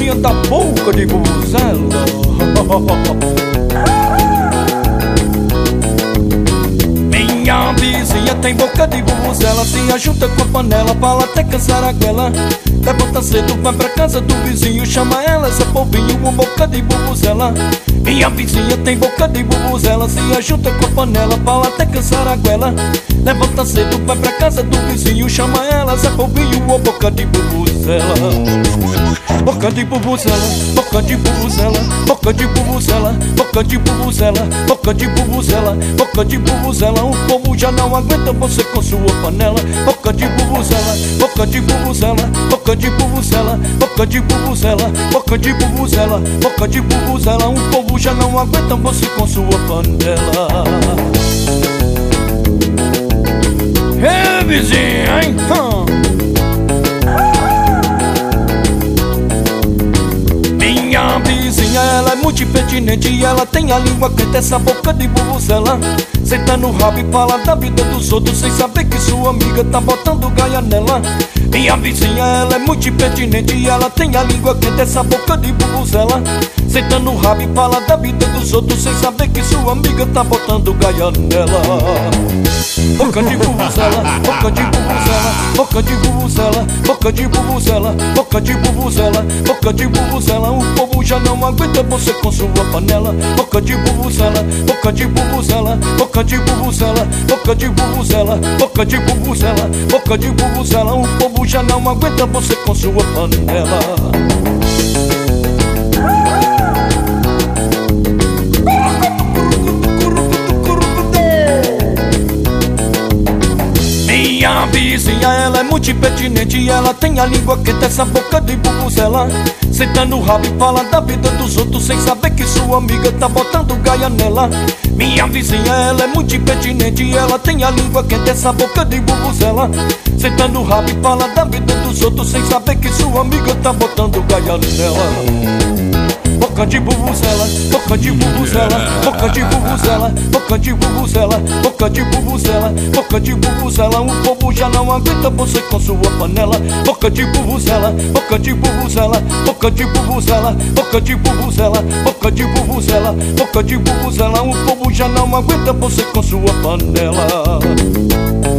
vizinha da boca de buzela. Minha vizinha tem boca de buzela, se ajunta com a panela, fala até cansar a goela. Levanta cedo, vai pra casa do vizinho, chama ela, essa povinho, uma boca de buzela. Minha vizinha tem boca de buzela, se ajunta com a panela, fala até cansar a goela. Levanta cedo, vai pra casa do vizinho, chama ela, essa povinho, uma boca de buzela. Boca de buzela, boca de buzela, boca de buzela, boca de buzela, boca de buzela, boca de buzela. O povo já não aguenta você com sua panela. Boca de buzela, boca de buzela, boca de buzela, boca de buzela, boca de buzela, boca de buzela. O povo já não aguenta você com sua panela. Hey, vizinha, hein? Minha vizinha, ela é muito pertinente e ela tem a língua quente, essa boca de buzela. Senta no rabo e fala da vida dos outros sem saber que sua amiga tá botando gaia nela. Minha vizinha, ela é muito pertinente e ela tem a língua quente, essa boca de buzela. Senta no rabo e fala da vida dos outros sem saber que sua amiga tá botando gaia nela. Boca de buzela, boca de buzela, boca de buzela, boca de buzela, boca de buzela, boca de buzela. O povo já não aguenta você com sua panela. Boca de buzela, boca de buzela, boca de buzela, boca de buzela, boca de buzela, boca de buzela. O povo já não aguenta você com sua panela. Minha vizinha, ela é muito pertinente e ela tem a língua quente, essa boca de buzela. Senta no rabo e fala da vida dos outros sem saber que sua amiga tá botando gaia nela. Minha vizinha, ela é muito pertinente e ela tem a língua quente, essa boca de buzela. Senta no rabo e fala da vida dos outros sem saber que sua amiga tá botando gaia nela. Boca de buzela, boca de buzela, boca de buzela, boca de buzela, boca de buzela, boca de buzela. O povo já não aguenta você com sua panela. Boca de buzela, boca de buzela, boca de buzela, boca de buzela, boca de buzela, boca de buzela. O povo já não aguenta você com sua panela.